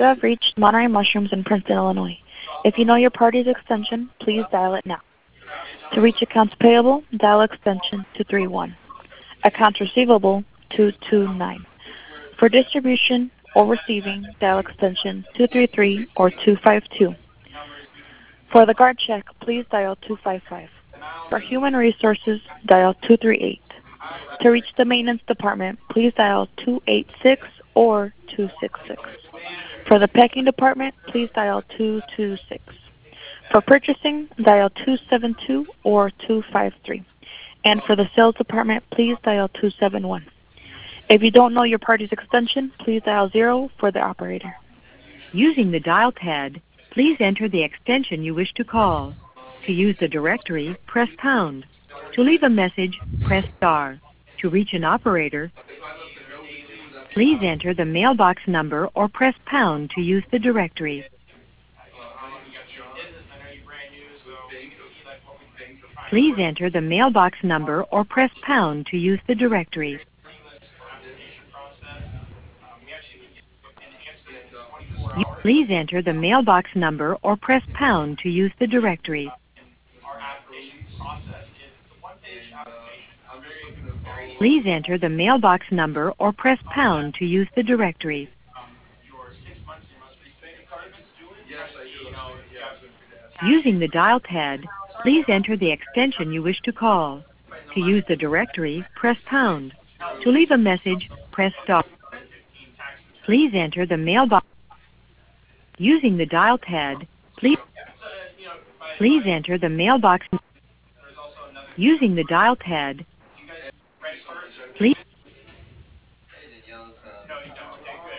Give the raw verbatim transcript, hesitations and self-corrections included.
have reached Monterey Mushrooms in Princeton, Illinois. If you know your party's extension, please dial it now. To reach accounts payable, dial extension two three one. Accounts receivable, two two nine. For distribution or receiving, dial extension two three three or two five two. For the guard check, please dial two five five. For human resources, dial two three eight. To reach the maintenance department, please dial two eight six or two six six. For the packing department, please dial two two six. For purchasing, dial two seven two or two five three. And for the sales department, please dial two seven one. If you don't know your party's extension, please dial zero for the operator. Using the dial pad, please enter the extension you wish to call. To use the directory, press pound. To leave a message, press star. To reach an operator, please enter the mailbox number or press pound to use the directory. Please enter the mailbox number or press pound to use the directory. Please enter the mailbox number or press pound to use the directory. Please enter the mailbox number or press pound to use the directory. Using the dial pad, please enter the extension you wish to call. To use the directory, press pound. To leave a message, press star. Please enter the mailbox. Using the dial pad, please, please enter the mailbox. Using the dial pad, please.